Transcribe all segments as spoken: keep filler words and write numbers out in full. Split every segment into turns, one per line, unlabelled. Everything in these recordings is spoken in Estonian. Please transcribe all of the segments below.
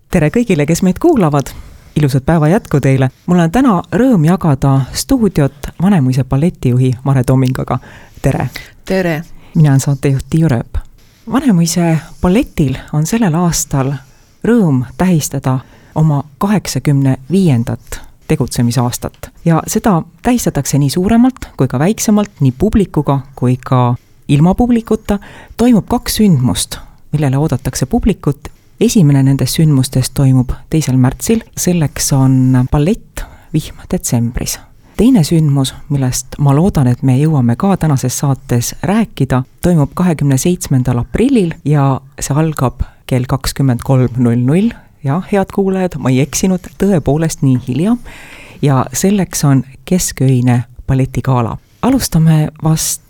tere kõigile, kes meid kuulavad. Ilusat päeva jätku teile. Mul on täna rõõm jagada stuudiot Vanemuise balletijuhi Mare Tomingaga. Tere!
Tere!
Mina on saatejuht Tiiu Rööp. Vanemuise balletil on sellel aastal rõõm tähistada oma kaheksakümne viiendat tegutsemisaastat. Ja seda tähistatakse nii suuremalt kui ka väiksemalt, nii publikuga kui ka ilma publikuta. Toimub kaks sündmust, millele oodatakse publikut. Esimene nendest sündmustest toimub teisel märtsil. Selleks on ballett Vihm detsembris. Teine sündmus, millest ma loodan, et me jõuame ka tänases saates rääkida, toimub kahekümne seitsmendal aprillil ja see algab kell kakskümmend kolm null null. Ja, head kuulajad, ma ei eksinud, tõepoolest nii hilja. Ja selleks on kesköine balletigala. Alustame vast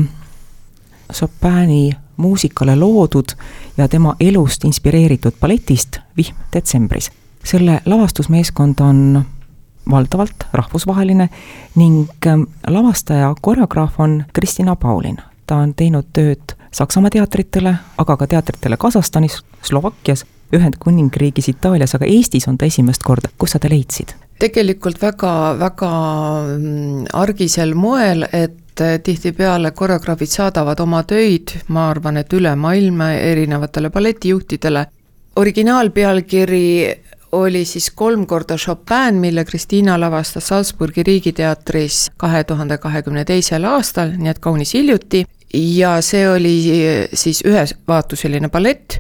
Chopini muusikale loodud ja tema elust inspireeritud balletist Vihm detsembris. Selle lavastusmeeskond on valdavalt rahvusvaheline ning lavastaja koreograaf on Kristina Paulin. Ta on teinud tööd Saksamaa teatritele, aga ka teatritele Kasahstanis, Slovakkias, Ühendkuningriigis, Itaalias, aga Eestis on ta esimest korda. Kus sa ta leidsid?
Tegelikult väga, väga argisel moel, et tihtipeale koreograafid saadavad oma töid, ma arvan, et üle maailma erinevatele balletijuhtidele. Originaalpealkiri oli siis kolm korda Chopin, mille Kristina lavastas Salzburgi riigiteatris kahe tuhande kahekümne teisel aastal, nii et kaunis hiljuti. Ja see oli siis ühevaatuseline ballett.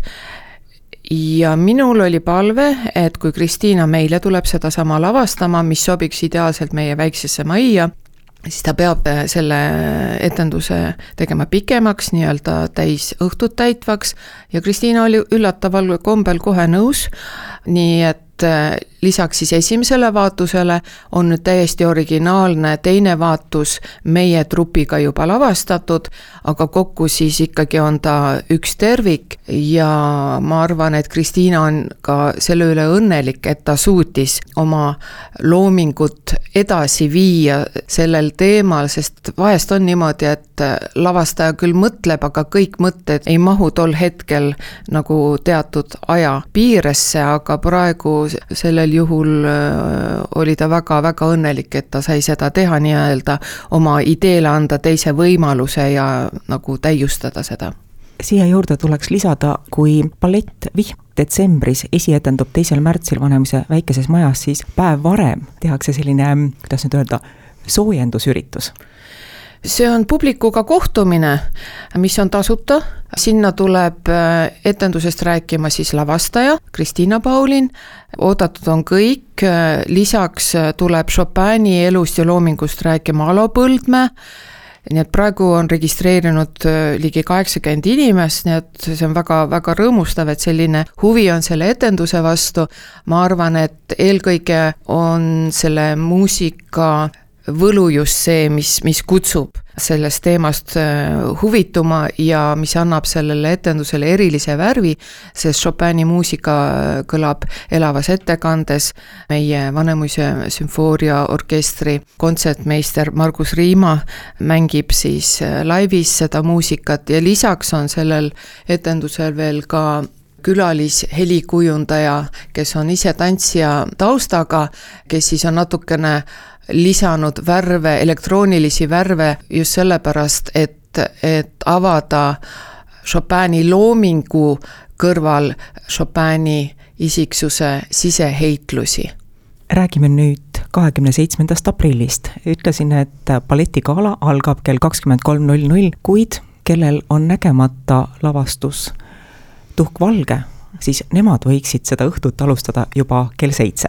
Ja minul oli palve, et kui Kristina meile tuleb seda sama lavastama, mis sobiks ideaalselt meie väiksesse majja, siis ta peab selle etenduse tegema pikemaks, nii-öelda täis õhtut täitvaks. Ja Kristina oli üllataval kombel kohe nõus, nii et lisaks siis esimesele vaatusele on nüüd täiesti originaalne teine vaatus meie trupiga juba lavastatud, aga kokku siis ikkagi on ta üks tervik ja ma arvan, et Kristina on ka selle üle õnnelik, et ta suutis oma loomingut edasi viia sellel teemal, sest vahest on niimoodi, et lavastaja küll mõtleb, aga kõik mõtted ei mahu tol hetkel nagu teatud aja piiresse, aga praegu sellel juhul oli ta väga-väga õnnelik, et ta sai seda teha nii-öelda oma ideele anda teise võimaluse ja nagu täiustada seda.
Siia juurde tuleks lisada, kui ballett Vihm detsembris esietendub teisel märtsil Vanemuise väikeses majas, siis päev varem tehakse selline, kuidas nüüd öelda, soojendusüritus.
See on publikuga kohtumine, mis on tasuta. Sinna tuleb etendusest rääkima siis lavastaja Kristina Paulin. Oodatud on kõik. Lisaks tuleb Chopini elust ja loomingust rääkima Alo Põldmäe. Nii et praegu on registreerinud ligi kaheksakümmend inimest, nii et see on väga, väga rõõmustav, et selline huvi on selle etenduse vastu. Ma arvan, et eelkõige on selle muusika võlu just see, mis, mis kutsub sellest teemast huvituma ja mis annab sellele etendusele erilise värvi, sest Chopini muusika kõlab elavas ettekandes. Meie Vanemuise sümfoonia orkestri kontsertmeister Margus Riima mängib siis laivis seda muusikat ja lisaks on sellel etendusel veel ka külalis helikujundaja, kes on ise tantsija taustaga, kes siis on natukene lisanud värve, elektroonilisi värve just sellepärast, et, et avada Chopini loomingu kõrval Chopini isiksuse siseheitlusi.
Räägime nüüd kahekümne seitsmendast aprillist. Ütlesin, et balletigala algab kell kakskümmend kolm null null, kuid kellel on nägemata lavastus Tuhkvalge, siis nemad võiksid seda õhtut alustada juba kell seitse.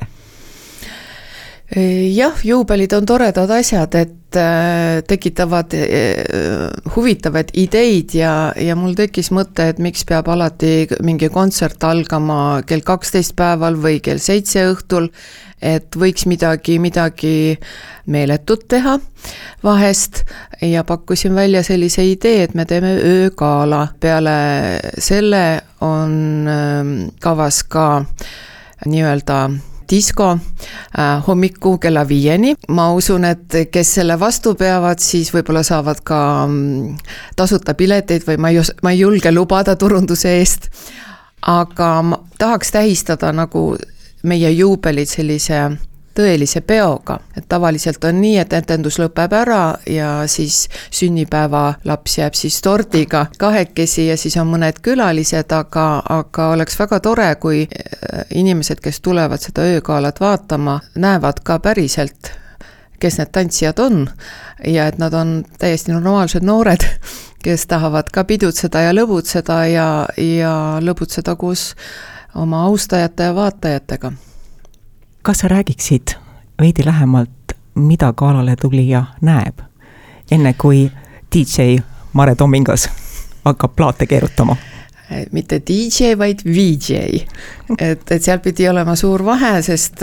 Jah, juubelid on toredad asjad, et tekitavad huvitavad ideid ja, ja mul tekkis mõte, et miks peab alati mingi kontsert algama kell kaksteist päeval või kell seitse õhtul, et võiks midagi, midagi meeletut teha vahest ja pakkusin välja sellise idee, et me teeme öögala. Peale selle on kavas ka nii-öelda disko äh, hommiku kella viieni. Ma usun, et kes selle vastu peavad, siis võib-olla saavad ka mm, tasuta pileteid või ma ei, ma ei julge lubada turunduse eest. aga ma tahaks tähistada nagu meie juubelit sellise tõelise peoga, et tavaliselt on nii, et etendus lõpeb ära ja siis sünnipäeva laps jääb siis tordiga kahekesi ja siis on mõned külalised, aga, aga oleks väga tore, kui inimesed, kes tulevad seda öögaalat vaatama, näevad ka päriselt, kes need tantsijad on ja et nad on täiesti normaalsed noored, kes tahavad ka pidutseda ja lõbutseda ja, ja lõbutseda koos oma austajate ja vaatajatega.
Kas sa räägiksid veidi lähemalt, mida gaalale tulija näeb, enne kui D J Mare Tomingas hakkab plaate keerutama?
Mitte D J, vaid V J. Et, et seal pidi olema suur vahe, sest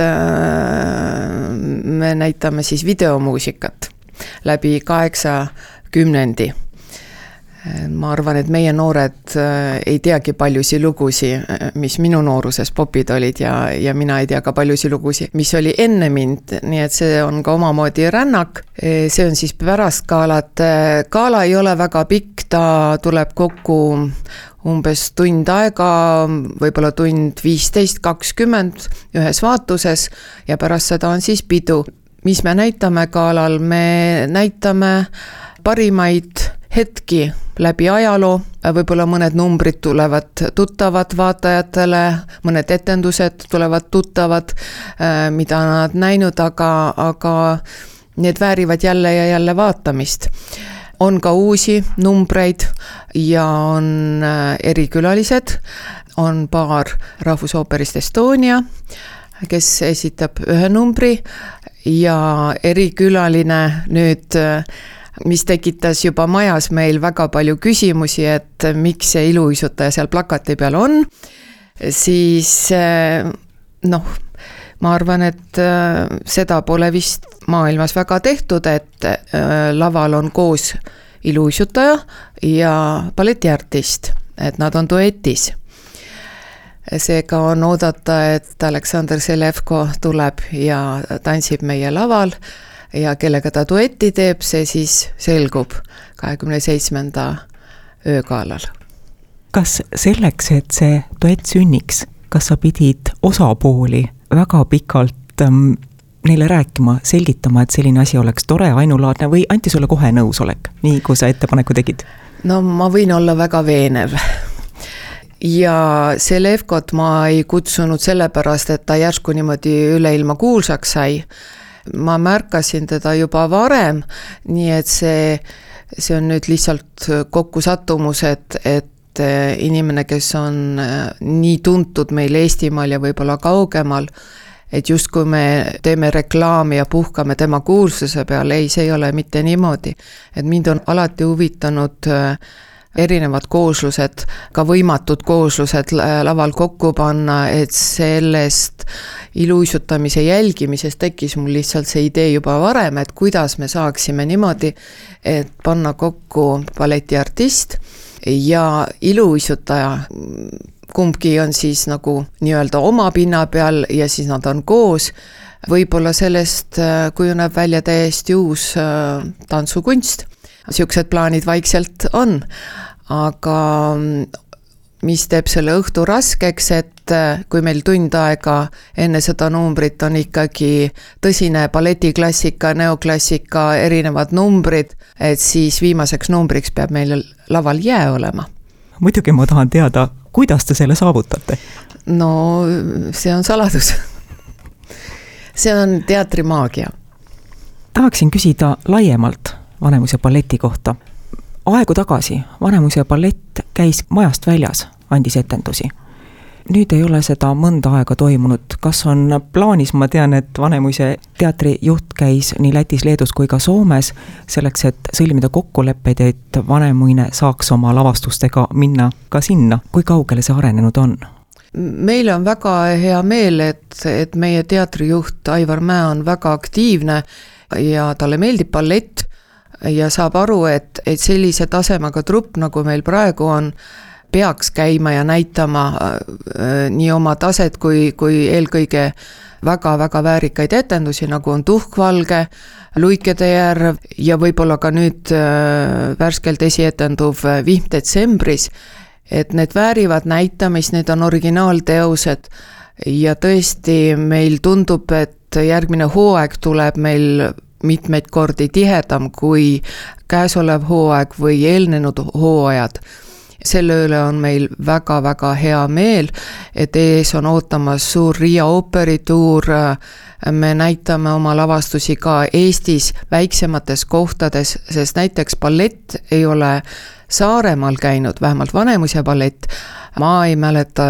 me näitame siis videomuusikat läbi kaheksakümnendi. Ma arvan, et meie noored ei teagi paljusi lugusi, mis minu nooruses popid olid ja, ja mina ei tea ka paljusi lugusi, mis oli enne mind, nii et see on ka omamoodi rännak. See on siis pärast gaalat. Gaala ei ole väga pikk, ta tuleb kokku umbes tund aega, võib-olla tund viisteist kakskümmend ühes vaatuses ja pärast seda on siis pidu. Mis me näitame gaalal? Me näitame parimaid hetki läbi ajaloo, võib-olla mõned numbrid tulevad tuttavad vaatajatele, mõned etendused tulevad tuttavad, mida nad näinud, aga, aga need väärivad jälle ja jälle vaatamist. On ka uusi numbreid ja on erikülalised, on paar Rahvusooperist Estonia, kes esitab ühe numbri ja erikülaline nüüd mis tekitas juba majas meil väga palju küsimusi, et miks see iluuisutaja seal plakati peal on, siis noh, ma arvan, et seda pole vist maailmas väga tehtud, et laval on koos iluuisutaja ja balletiartist, et nad on duetis. Seega on oodata, et Aleksander Selevko tuleb ja tantsib meie laval, ja kellega ta duetti teeb, see siis selgub kahekümne seitsmenda öögaalal.
Kas selleks, et see duett sünniks, kas sa pidid osapooli väga pikalt ähm, neile rääkima, selgitama, et selline asi oleks tore, ainulaadne või anti sulle kohe nõusolek, nii kui sa ettepaneku tegid?
No ma võin olla väga veenev. Ja Selevkot ma ei kutsunud sellepärast, et ta järsku niimoodi üle ilma kuulsaks sai. Ma märkasin teda juba varem, nii et see, see on nüüd lihtsalt kokku sattumus, et, et inimene, kes on nii tuntud meil Eestimaal ja võib-olla kaugemal, et just kui me teeme reklaami ja puhkame tema kuulsuse peale, ei, see ei ole mitte niimoodi. Et mind on alati huvitanud erinevad kooslused, ka võimatud kooslused laval kokku panna, et sellest iluuisutamise jälgimisest tekkis mul lihtsalt see idee juba varem, et kuidas me saaksime niimoodi, et panna kokku balletiartist ja iluuisutaja. Kumbki on siis nagu nii-öelda oma pinna peal ja siis nad on koos. Võib-olla sellest kujuneb välja täiesti uus tantsukunst. Siuksed plaanid vaikselt on, aga mis teeb selle õhtu raskeks, et kui meil tund aega enne seda numbrit on ikkagi tõsine balletiklassika, neoklassika, erinevad numbrid, et siis viimaseks numbriks peab meil laval jää olema.
Muidugi ma tahan teada, kuidas te selle saavutate?
No see on saladus. See on teatrimaagia.
Tahaksin küsida laiemalt Vanemuise balleti kohta. Aegu tagasi Vanemuise ballett käis majast väljas, andis etendusi. Nüüd ei ole seda mõnda aega toimunud. Kas on plaanis, ma tean, et Vanemuise teatri juht käis nii Lätis, Leedus kui ka Soomes selleks, et sõlmida kokkuleppeid, et Vanemuine saaks oma lavastustega minna ka sinna. Kui kaugele see arenenud on?
Meil on väga hea meel, et, et meie teatrijuht Aivar Mäe on väga aktiivne ja talle meeldib ballett ja saab aru, et, et sellise tasemega trupp, nagu meil praegu on, peaks käima ja näitama äh, nii oma taset kui, kui eelkõige väga-väga väärikaid etendusi, nagu on Tuhkvalge, Luikede järv ja võib-olla ka nüüd äh, värskelt esietenduv Vihm detsembris, et need väärivad näitamist, need on originaalteosed ja tõesti meil tundub, et järgmine hooaeg tuleb meil mitmeid kordi tihedam kui käesolev hooaeg või eelnenud hooajad. Selle üle on meil väga-väga hea meel, et ees on ootamas suur Riia ooperituur, me näitame oma lavastusi ka Eestis väiksemates kohtades, sest näiteks ballett ei ole Saaremaal käinud, vähemalt Vanemuise ballett, ma ei mäleta,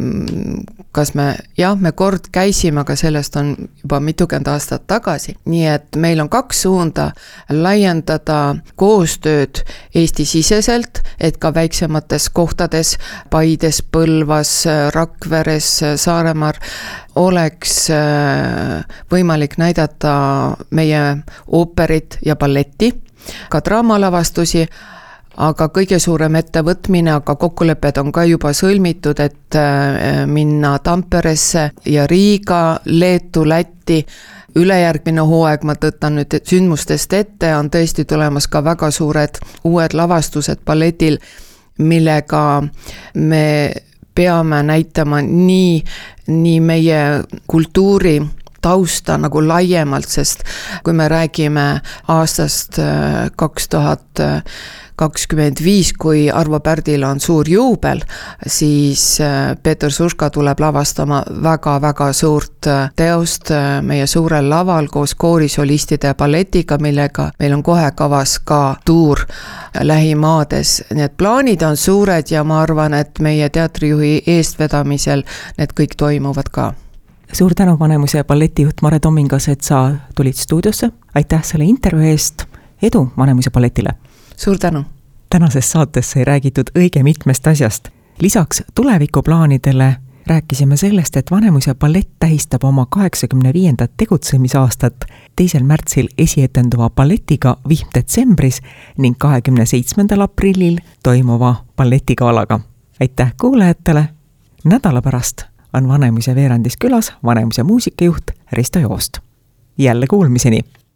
kas me, jah, me kord käisime, aga sellest on juba mitukümmend aastat tagasi. Nii et meil on kaks suunda laiendada koostööd Eesti-siseselt, et ka väiksemates kohtades, Paides, Põlvas, Rakveres, Saaremaal oleks võimalik näidata meie ooperit ja balletti, ka draamalavastusi, aga kõige suurem ettevõtmine, aga kokkulepped on ka juba sõlmitud, et minna Tamperesse ja Riiga, Leetu, Lätti. Ülejärgmine hooaeg, ma tõttan nüüd sündmustest ette, on tõesti tulemas ka väga suured uued lavastused balletil, millega me peame näitama nii, nii meie kultuuri tausta nagu laiemalt, sest kui me räägime aastast kaks tuhat kakskümmend viis, kui Arvo Pärdil on suur juubel, siis Peeter Suška tuleb lavastama väga-väga suurt teost meie suurel laval koos koorisolistide ja balletiga, millega meil on kohe kavas ka tuur lähimaades. Need plaanid on suured ja ma arvan, et meie teatrijuhi eestvedamisel need kõik toimuvad ka.
Suur tänu, Vanemuise balletijuht Mare Tomingas, et sa tulid stuudiosse. Aitäh selle intervjuu eest. Edu Vanemuise balletile!
Suur tänu!
Tänases saates sai räägitud õige mitmest asjast. Lisaks tulevikuplaanidele rääkisime sellest, et Vanemuise ballett tähistab oma kaheksakümne viiendat tegutsemisaastat teisel märtsil esietenduva balletiga Vihm detsembris ning kahekümne seitsmendal aprillil toimuva balletigalaga. Aitäh kuulajatele! Nädala pärast on Vanemuise veerandis külas Vanemuise muusikajuht Risto Joost. Jälle kuulmiseni!